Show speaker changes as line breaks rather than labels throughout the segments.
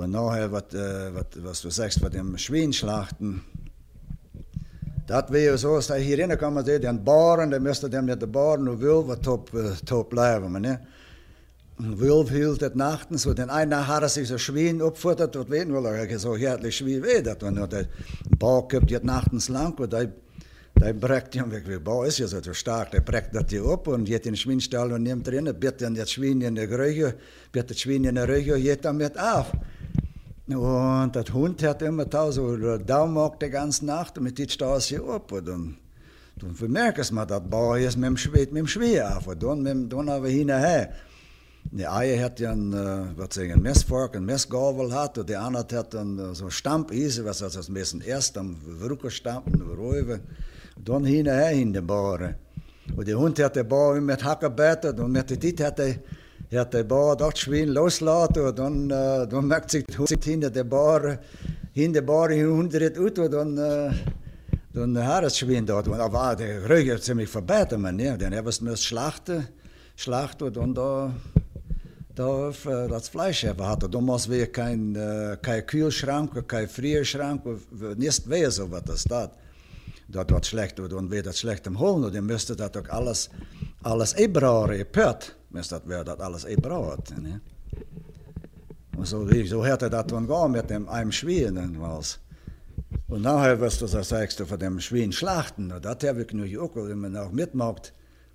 Und nachher, was du sagst, von dem Schweinschlachten, das wäre so, dass hier rein kann man sehen, den Baren, der müsste dem mit den Baren nur Wölfe top bleiben. Ne? Und Wölfe hielt das nachtens, und den einen hat er sich so Schwein abgefuttert, und wen will er so härtlich Schwein weh, das und der Bauer kommt jetzt nachtens lang, und der breckt ihn weg, der Bauer ist ja so stark, der breckt das hier ab, und geht in den Schweinstall und nimmt drin, bitte dann das Schwein in der Röhre, bitte das Schwein in der Röhre, geht damit auf. Und das Hund hat immer da so Daumen die ganze Nacht und mit dem Staus hier ab. Und dann merkst man, dass der Bauer ist mit dem Schwee auf. Und dann haben wir hinterher. Der eine hat ja ein Messfork, ein Messgabel hat, und der andere hat dann so Stampeisen, was das ein bisschen erst am Rückenstampen, Räuber. Und dann hinterher hin der Bauer. Und der Hund hat der Bauer mit Hacken bettet, und mit der Dit hat der Bauer das Schwein loslassen, und dann merkt sich der Hund hinter der Bauer hindert ut, und dann hat das Schwein dort. Aber der Röger ziemlich verbeten, man, ne? Dann haben wir es schlachten, und dann das Fleisch hatte. Damals war kein Kühlschrank, kein Frierschrank, nicht wissen, was das tat. Das war schlecht, und dann wird das schlecht im Holen, und dann müsste das auch alles einbrauen, Pört, müsste das alles einbrauen. Ne? Und so hätte das dann gehen mit einem Schwein. Und nachher, was du sagst, von dem Schwein schlachten, das habe ich nur auch, wenn man auch mitmacht.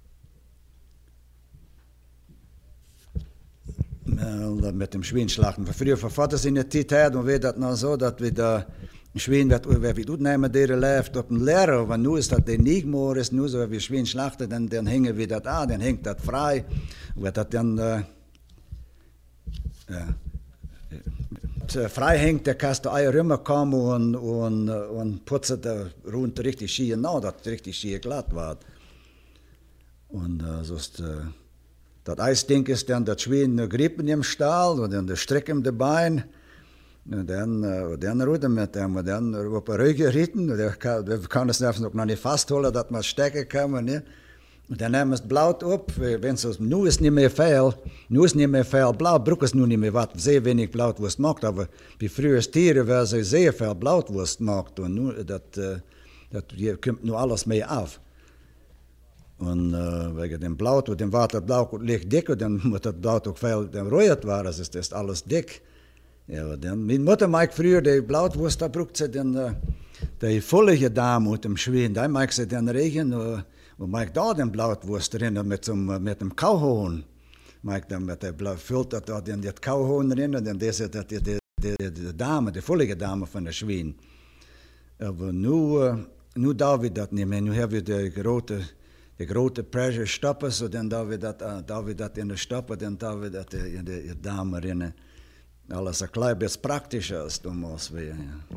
Mit dem Schweinschlachten. Früher verfahren sie in der Zeit, und wir das noch so, dass wir da Schwein wird uitnemen der leeft op een leraar, want nu is dat de niet meer is, nu zo wie Schwein schlachten, dan hingen we dat aan, dan hängt dat vrij, wordt dat dan vrij hängt, dan kan de eier rummer komen en putzen de rond richtig schie, nou dat richtig schie glatt wordt. En zo is dat ijsding is dan dat Schwein griepen im Stahl, en dan de strekken de bein. Und dann ruden mit dem, und dann auf der Rüge ritten, und wir können es noch nicht festholen, dass man stecken kann, ne? Und dann nehmen wir es Blaut ab, wenn es nu ist nicht mehr viel Blaut, braucht es nu nicht mehr was, sehr wenig Blautwurst macht, aber wie früher Tiere, wer so sehr viel Blautwurst macht, und nu, das kommt nur alles mehr auf. Und wegen dem Blaut, und dem Wasser Blaut liegt dick, und dann muss das Blaut auch viel roiert werden, das ist alles dick. Ja, dan, mijn moeder maakt vroeger de blauwwurst, daar broekt ze dan de volle gedaan met dem Schwein. Daar maakt ze dan regen, en maakt daar de blauwwurst erin met een kauwhoorn. Maakt dan met de vult dat dan dat kauwhoorn erin, en dan deze dat de dame, de volle dame van de Schwein. Maar nu doen we dat niet meer. Nu hebben we de grote pressure stoppen, so dan doen we dat in de stoppen, dan doen we dat in de dame erin. Alles ein klein bisschen praktischer als damals wäre. Ja.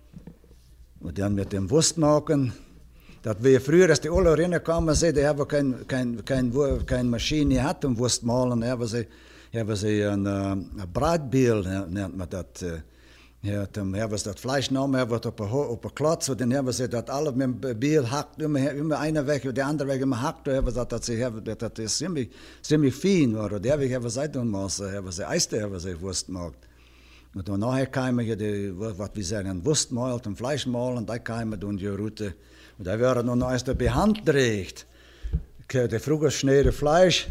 Und dann mit dem Wurstmachen, dass wir früher, als die alle reinkamen, die haben keine Maschine gehabt, um Wurst zu mahlen, haben sie ein Bratbiel, nennt man das. Haben sie das Fleisch genommen, haben sie auf einen Klotz, und dann haben sie das alles mit dem Biel hackt, immer einer weg, und der andere weg immer hackt, und haben sie das ist ziemlich fein war. Und der Weg haben sie damals, haben sie Eiste, haben sie Wurst gemacht. Und dann nachher kamen was wir sagen, Wurst malt und Fleisch malen, und da kamen dann die Route, und da werden dann erst behandelt. Der früher schnelle Fleisch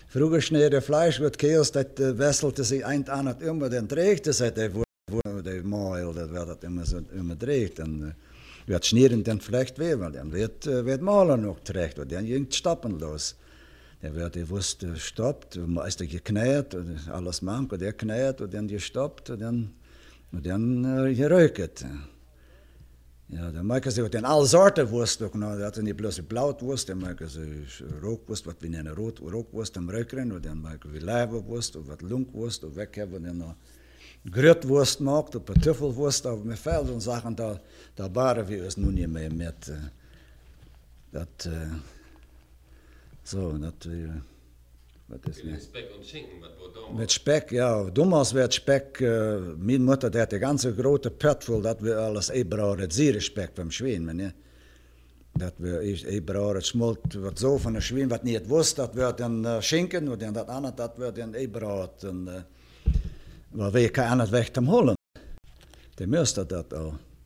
wird Chaos, das wesselte sich ein anderes immer, dann trägt es der Maul, das wird immer dreht, dann wird schneiden dann vielleicht weh, weil dann wird Malen noch trägt, und dann ging stoppen los. Dann wird die Wurst gestoppt, ist geknäht, alles mank, und der knäht, und dann gestoppt, und dann geräuchert. Ja, dann machen sie dann alle Sorten Wurst, das ist nicht bloß Blautwurst, dann machen sie Rockwurst, was wir nennen Rockwurst am Röckern, und dann machen wir Leberwurst, und was Lungwurst, und weg haben wir dann noch Grütwurst macht, und Kartoffelwurst, aber mit vielen Sachen, da waren wir es nun nicht mehr mit. Was ist mit Speck und Schinken, was war damals? Mit Speck, ja. Damals wird Speck, meine Mutter, die hat die ganze große Pött voll, das wir alles einbrauen, das Sierespeck vom Schwein, ne? Das wir einbrauen, das schmollt, was so von der Schwein, was nicht wusste, das wird dann Schinken, und dann das andere, das wird dann einbraut. Weil wir kein anderes Weg zum holen. Die müsste das auch.